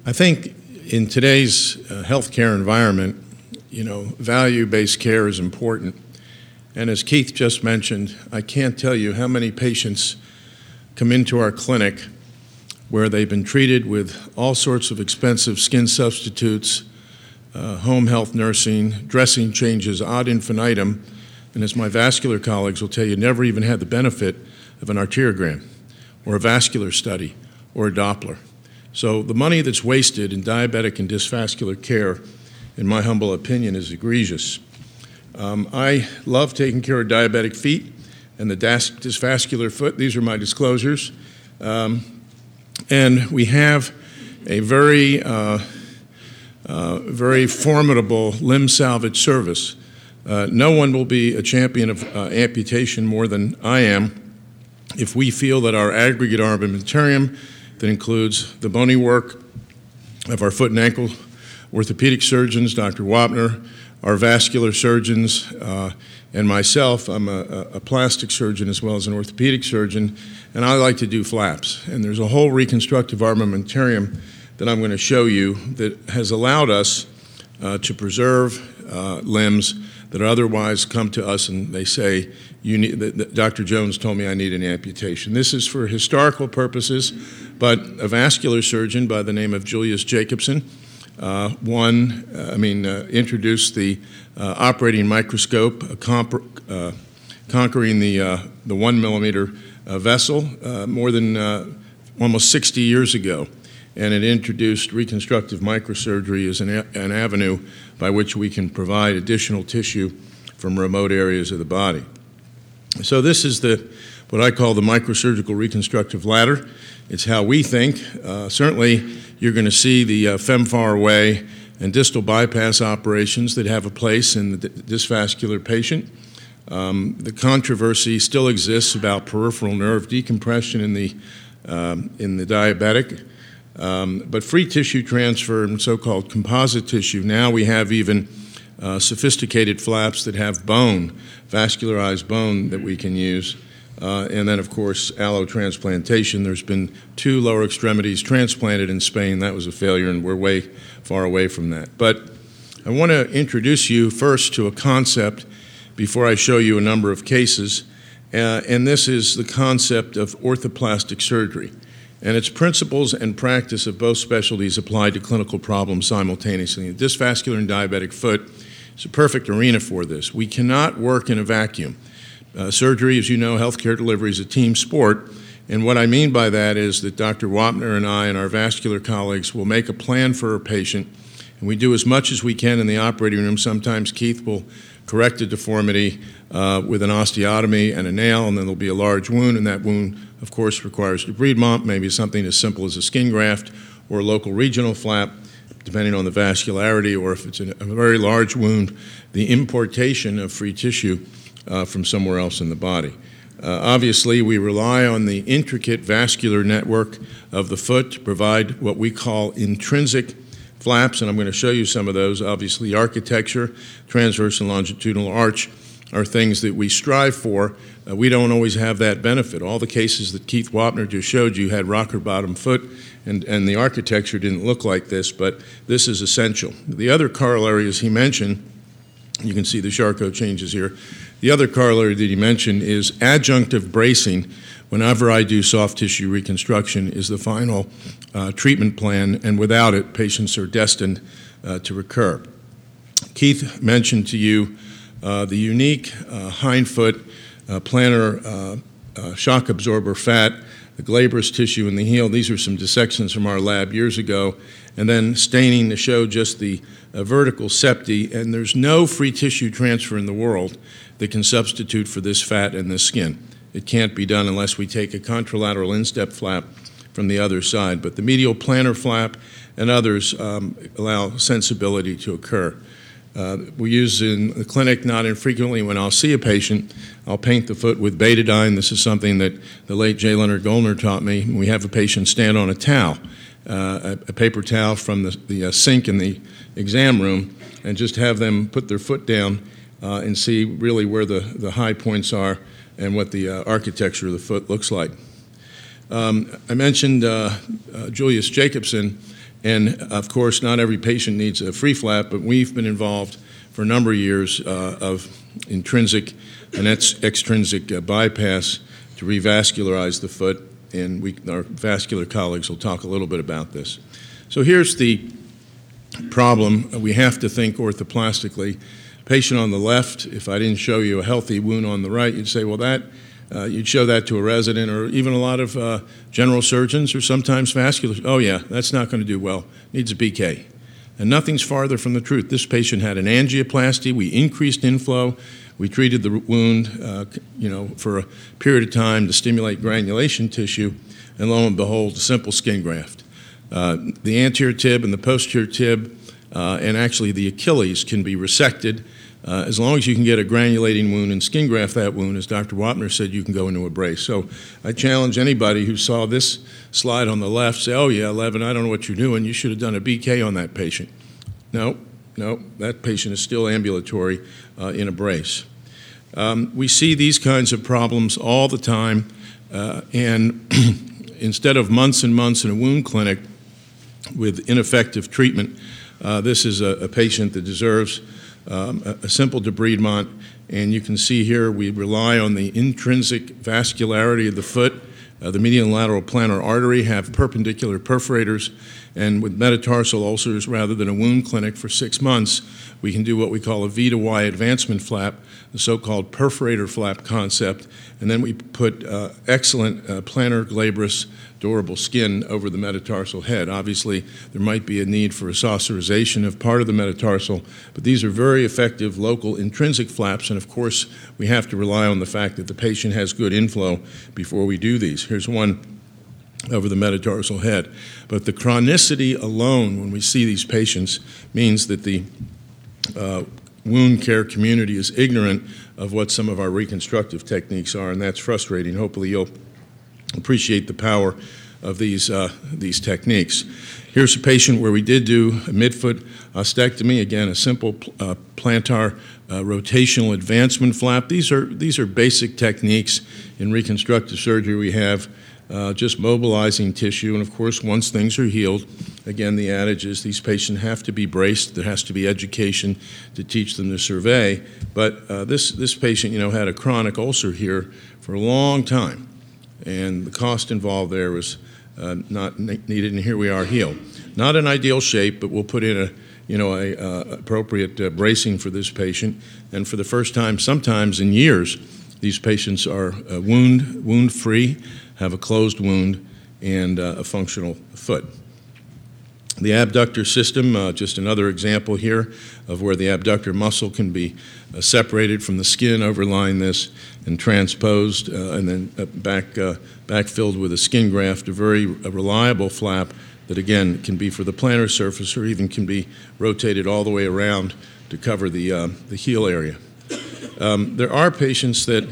I think in today's healthcare environment, value-based care is important. And as Keith just mentioned, I can't tell you how many patients come into our clinic where they've been treated with all sorts of expensive skin substitutes, home health nursing, dressing changes ad infinitum, and as my vascular colleagues will tell you, never even had the benefit of an arteriogram or a vascular study or a Doppler. So the money that's wasted in diabetic and dysvascular care, in my humble opinion, is egregious. I love taking care of diabetic feet and the dysvascular foot. These are my disclosures. And we have a very formidable limb salvage service. No one will be a champion of amputation more than I am if we feel that our aggregate armamentarium that includes the bony work of our foot and ankle orthopedic surgeons, Dr. Wapner, our vascular surgeons, and myself. I'm a plastic surgeon as well as an orthopedic surgeon, and I like to do flaps. And there's a whole reconstructive armamentarium that I'm going to show you that has allowed us to preserve limbs that otherwise come to us and they say, Dr. Jones told me I need an amputation. This is for historical purposes, but a vascular surgeon by the name of Julius Jacobson introduced the operating microscope, conquering the 1 millimeter vessel more than almost 60 years ago. And it introduced reconstructive microsurgery as an avenue by which we can provide additional tissue from remote areas of the body. So this is what I call the microsurgical reconstructive ladder. It's how we think. Certainly, you're going to see the FemFar way and distal bypass operations that have a place in the dysvascular patient. The controversy still exists about peripheral nerve decompression in the diabetic. But free tissue transfer and so-called composite tissue, now we have even sophisticated flaps that have bone, vascularized bone that we can use. And then, of course, allotransplantation. There's been 2 lower extremities transplanted in Spain. That was a failure, and we're way far away from that. But I want to introduce you first to a concept before I show you a number of cases. And this is the concept of orthoplastic surgery. And its principles and practice of both specialties applied to clinical problems simultaneously. The dysvascular and diabetic foot is a perfect arena for this. We cannot work in a vacuum. Surgery, as you know, healthcare delivery is a team sport. And what I mean by that is that Dr. Wapner and I and our vascular colleagues will make a plan for a patient, and we do as much as we can in the operating room. Sometimes Keith will correct a deformity with an osteotomy and a nail, and then there'll be a large wound, and that wound, of course, requires debridement, maybe something as simple as a skin graft or a local regional flap, depending on the vascularity, or if it's a very large wound, the importation of free tissue from somewhere else in the body. Obviously, we rely on the intricate vascular network of the foot to provide what we call intrinsic flaps, and I'm going to show you some of those. Obviously, architecture, transverse and longitudinal arch are things that we strive for. We don't always have that benefit. All the cases that Keith Wapner just showed you had rocker bottom foot, and the architecture didn't look like this, but this is essential. The other corollary, as he mentioned, you can see the Charcot changes here. The other corollary that he mentioned is adjunctive bracing. Whenever I do soft tissue reconstruction is the final treatment plan, and without it, patients are destined to recur. Keith mentioned to you the unique hindfoot plantar shock absorber fat, the glabrous tissue in the heel. These are some dissections from our lab years ago, and then staining to show just the vertical septi, and there's no free tissue transfer in the world that can substitute for this fat and this skin. It can't be done unless we take a contralateral instep flap from the other side, but the medial plantar flap and others allow sensibility to occur. We use in the clinic not infrequently when I'll see a patient, I'll paint the foot with betadine. This is something that the late J. Leonard Goldner taught me. We have a patient stand on a towel, a paper towel from the sink in the exam room, and just have them put their foot down and see really where the high points are and what the architecture of the foot looks like. I mentioned Julius Jacobson, And of course, not every patient needs a free flap, but we've been involved for a number of years of intrinsic and extrinsic bypass to revascularize the foot, and our vascular colleagues will talk a little bit about this. So here's the problem. We have to think orthoplastically. Patient on the left, if I didn't show you a healthy wound on the right, you'd say, well, you'd show that to a resident or even a lot of general surgeons or sometimes vascular. Oh, yeah, that's not going to do well. Needs a BK. And nothing's farther from the truth. This patient had an angioplasty. We increased inflow. We treated the wound, for a period of time to stimulate granulation tissue, and lo and behold, a simple skin graft. The anterior tib and the posterior tib and actually the Achilles can be resected. As long as you can get a granulating wound and skin graft that wound, as Dr. Wapner said, you can go into a brace. So I challenge anybody who saw this slide on the left, say, oh yeah, Levin, I don't know what you're doing. You should have done a BK on that patient. No, that patient is still ambulatory in a brace. We see these kinds of problems all the time, and instead of months and months in a wound clinic with ineffective treatment, this is a patient that deserves a simple debridement, and you can see here we rely on the intrinsic vascularity of the foot. The medial and lateral plantar artery have perpendicular perforators, and with metatarsal ulcers, rather than a wound clinic for 6 months, we can do what we call a V to Y advancement flap, the so-called perforator flap concept, and then we put excellent plantar glabrous durable skin over the metatarsal head. Obviously, there might be a need for a saucerization of part of the metatarsal, but these are very effective local intrinsic flaps, and of course, we have to rely on the fact that the patient has good inflow before we do these. Here's one over the metatarsal head. But the chronicity alone, when we see these patients, means that the wound care community is ignorant of what some of our reconstructive techniques are, and that's frustrating. Hopefully you'll appreciate the power of these techniques. Here's a patient where we did do a midfoot ostectomy, again, a simple plantar rotational advancement flap. These are basic techniques in reconstructive surgery. We have just mobilizing tissue, and of course, once things are healed, again, the adage is these patients have to be braced. There has to be education to teach them to survey. But this patient, had a chronic ulcer here for a long time, and the cost involved there was not needed, and here we are healed. Not an ideal shape, but we'll put in a appropriate bracing for this patient. And for the first time, sometimes in years, these patients are wound-free, have a closed wound, and a functional foot. The abductor system, just another example here of where the abductor muscle can be separated from the skin overlying this and transposed and then backfilled with a skin graft, a very reliable flap that, again, can be for the plantar surface or even can be rotated all the way around to cover the heel area. There are patients that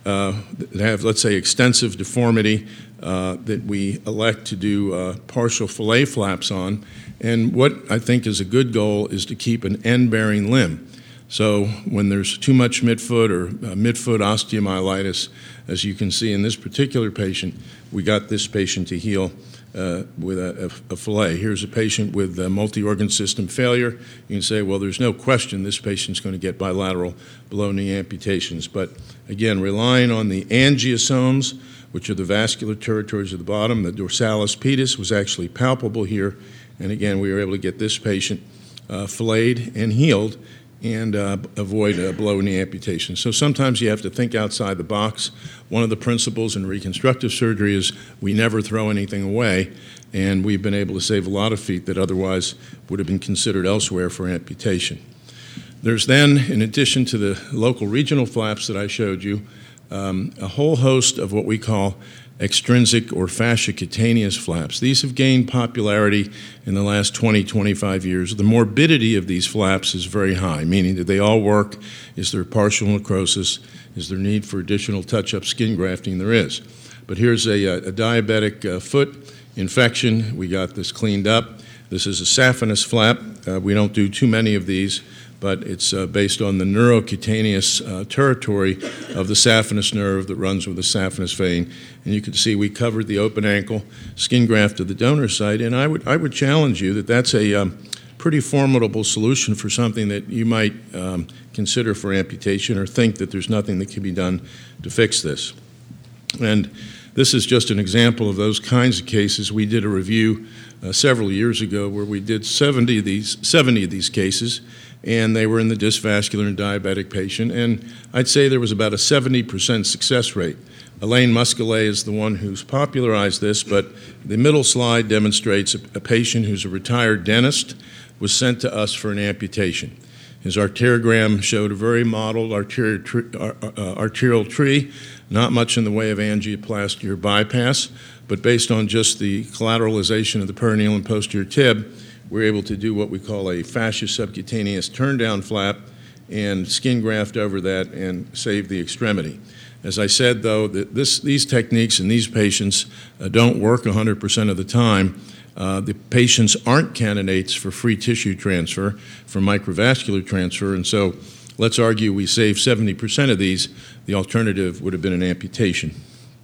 have, let's say, extensive deformity that we elect to do partial fillet flaps on. And what I think is a good goal is to keep an end-bearing limb. So when there's too much midfoot or midfoot osteomyelitis, as you can see in this particular patient, we got this patient to heal with a fillet. Here's a patient with multi-organ system failure. You can say, well, there's no question this patient's going to get bilateral below-knee amputations. But again, relying on the angiosomes, which are the vascular territories of the bottom, the dorsalis pedis was actually palpable here. And again, we were able to get this patient filleted and healed and avoid below-knee amputation. So sometimes you have to think outside the box. One of the principles in reconstructive surgery is we never throw anything away, and we've been able to save a lot of feet that otherwise would have been considered elsewhere for amputation. There's then, in addition to the local regional flaps that I showed you, a whole host of what we call extrinsic or fasciocutaneous flaps. These have gained popularity in the last 20, 25 years. The morbidity of these flaps is very high, meaning that they all work. Is there partial necrosis? Is there need for additional touch-up skin grafting? There is. But here's a diabetic foot infection. We got this cleaned up. This is a saphenous flap. We don't do too many of these, but it's based on the neurocutaneous territory of the saphenous nerve that runs with the saphenous vein. And you can see we covered the open ankle, skin graft to the donor site, and I would challenge you that that's a pretty formidable solution for something that you might consider for amputation or think that there's nothing that can be done to fix this. And this is just an example of those kinds of cases. We did a review several years ago where we did 70 of these cases, and they were in the dysvascular and diabetic patient, and I'd say there was about a 70% success rate. Elaine Muscalet is the one who's popularized this, but the middle slide demonstrates a patient who's a retired dentist was sent to us for an amputation. His arteriogram showed a very modeled arterial tree, not much in the way of angioplasty or bypass, but based on just the collateralization of the perineal and posterior tib, we're able to do what we call a fascia subcutaneous turn-down flap and skin graft over that and save the extremity. As I said, though, these techniques in these patients don't work 100% of the time. The patients aren't candidates for free tissue transfer, for microvascular transfer, and so let's argue we save 70% of these. The alternative would have been an amputation.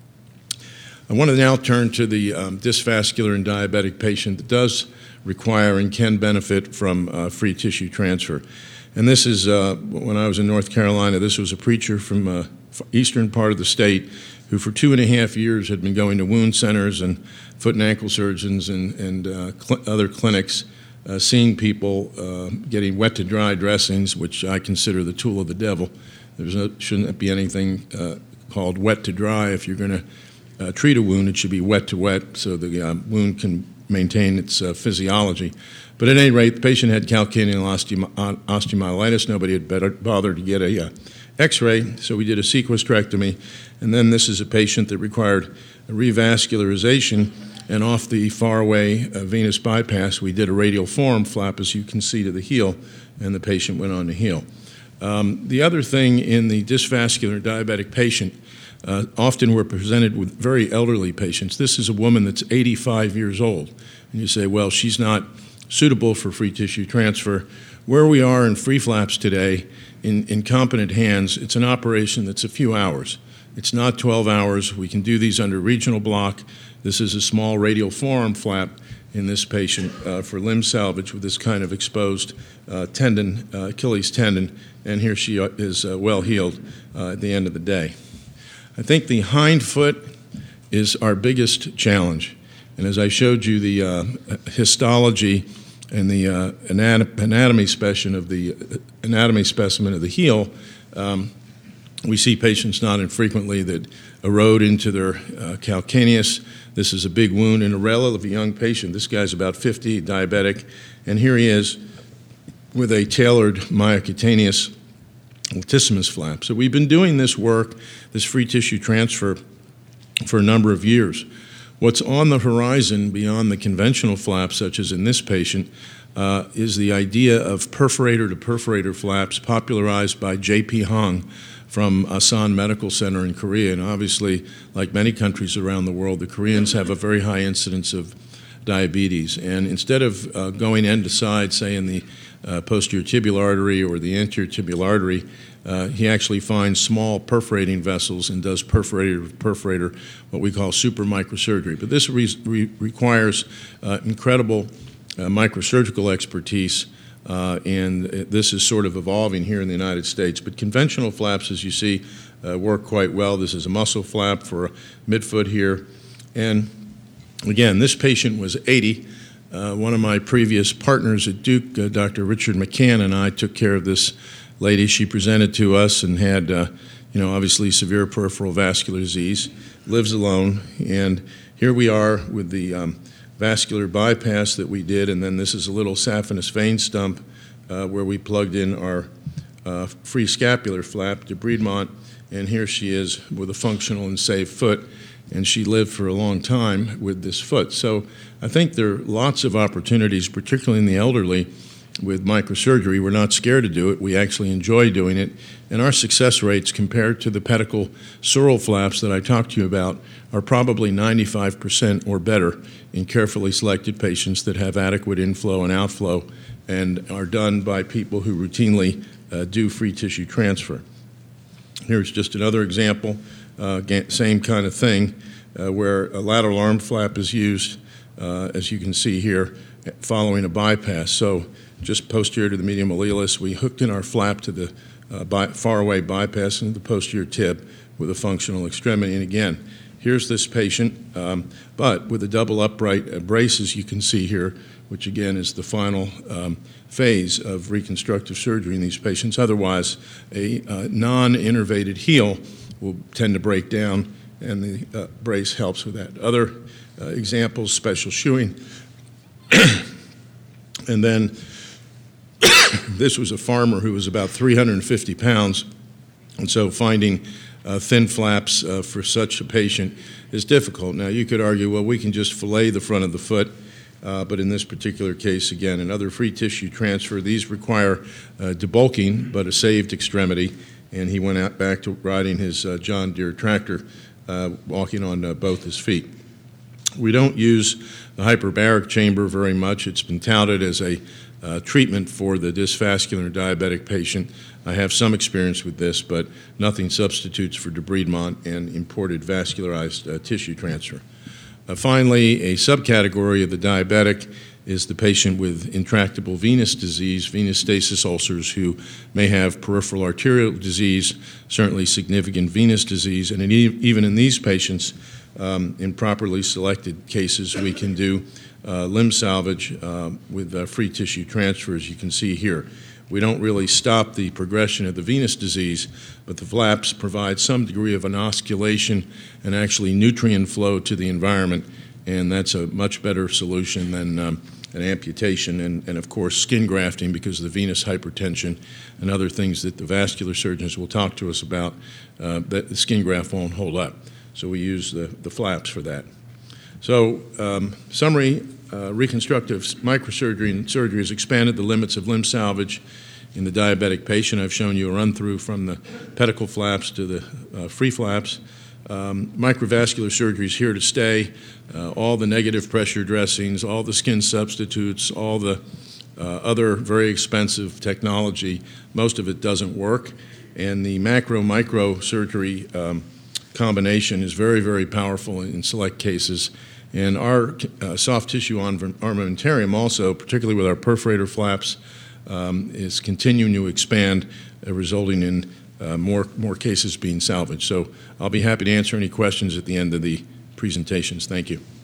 I want to now turn to the dysvascular and diabetic patient that does require and can benefit from free tissue transfer. And this is, when I was in North Carolina, this was a preacher from eastern part of the state who for 2.5 years had been going to wound centers and foot and ankle surgeons and other clinics, seeing people getting wet to dry dressings, which I consider the tool of the devil. Shouldn't be anything called wet to dry. If you're going to treat a wound, it should be wet to wet so the wound can maintain its physiology. But at any rate, the patient had calcaneal osteomyelitis. Nobody had bothered to get a X-ray, so we did a sequestrectomy. And then this is a patient that required a revascularization, and off the faraway venous bypass, we did a radial forearm flap, as you can see, to the heel, and the patient went on to heal. The other thing in the dysvascular diabetic patient, often we're presented with very elderly patients. This is a woman that's 85 years old. And you say, well, she's not suitable for free tissue transfer. Where we are in free flaps today, in competent hands, it's an operation that's a few hours. It's not 12 hours. We can do these under regional block. This is a small radial forearm flap in this patient for limb salvage with this kind of exposed tendon, Achilles tendon, and here she is well healed at the end of the day. I think the hind foot is our biggest challenge. And as I showed you the histology and the anatomy specimen of the heel, we see patients not infrequently that erode into their calcaneus. This is a big wound in a relatively young patient. This guy's about 50, diabetic, and here he is with a tailored myocutaneous latissimus flap. So we've been doing this work, this free tissue transfer, for a number of years. What's on the horizon beyond the conventional flaps, such as in this patient, is the idea of perforator-to-perforator flaps popularized by J.P. Hong from Asan Medical Center in Korea. And obviously, like many countries around the world, the Koreans have a very high incidence of diabetes. And instead of going end to side, say in the posterior tibial artery or the anterior tibial artery, he actually finds small perforating vessels and does perforator, what we call super microsurgery. But this requires incredible microsurgical expertise, and this is sort of evolving here in the United States. But conventional flaps, as you see, work quite well. This is a muscle flap for a midfoot here. And again, this patient was 80. One of my previous partners at Duke, Dr. Richard McCann, and I took care of this lady. She presented to us and had, obviously severe peripheral vascular disease, lives alone, and here we are with the vascular bypass that we did, and then this is a little saphenous vein stump where we plugged in our free scapular flap to Breedmont, and here she is with a functional and safe foot, and she lived for a long time with this foot. So I think there are lots of opportunities, particularly in the elderly, with microsurgery. We're not scared to do it. We actually enjoy doing it. And our success rates compared to the pedicle sural flaps that I talked to you about are probably 95% or better in carefully selected patients that have adequate inflow and outflow and are done by people who routinely do free tissue transfer. Here's just another example, same kind of thing, where a lateral arm flap is used, as you can see here, following a bypass. So just posterior to the median malleolus, we hooked in our flap to the far away bypass into the posterior tib with a functional extremity. And again, here's this patient, but with a double upright brace, as you can see here, which again is the final phase of reconstructive surgery in these patients. Otherwise, a non-innervated heel will tend to break down, and the brace helps with that. Other examples, special shoeing. And then this was a farmer who was about 350 pounds, and so finding thin flaps for such a patient is difficult. Now, you could argue, well, we can just fillet the front of the foot, but in this particular case, again, another free tissue transfer. These require debulking, but a saved extremity, and he went out back to riding his John Deere tractor, walking on both his feet. We don't use the hyperbaric chamber very much. It's been touted as a treatment for the dysvascular diabetic patient. I have some experience with this, but nothing substitutes for debridement and imported vascularized tissue transfer. Finally, a subcategory of the diabetic is the patient with intractable venous disease, venous stasis ulcers, who may have peripheral arterial disease, certainly significant venous disease, and even in these patients, in properly selected cases, we can do limb salvage with free tissue transfer, as you can see here. We don't really stop the progression of the venous disease, but the flaps provide some degree of inosculation and actually nutrient flow to the environment, and that's a much better solution than an amputation and of course, skin grafting, because of the venous hypertension and other things that the vascular surgeons will talk to us about, that the skin graft won't hold up. So we use the flaps for that. So, summary, reconstructive microsurgery and surgery has expanded the limits of limb salvage in the diabetic patient. I've shown you a run through from the pedicle flaps to the free flaps. Microvascular surgery is here to stay. All the negative pressure dressings, all the skin substitutes, all the other very expensive technology, most of it doesn't work. And the macro-micro surgery combination is very, very powerful in select cases. And our soft tissue armamentarium also, particularly with our perforator flaps, is continuing to expand, resulting in more cases being salvaged. So I'll be happy to answer any questions at the end of the presentations. Thank you.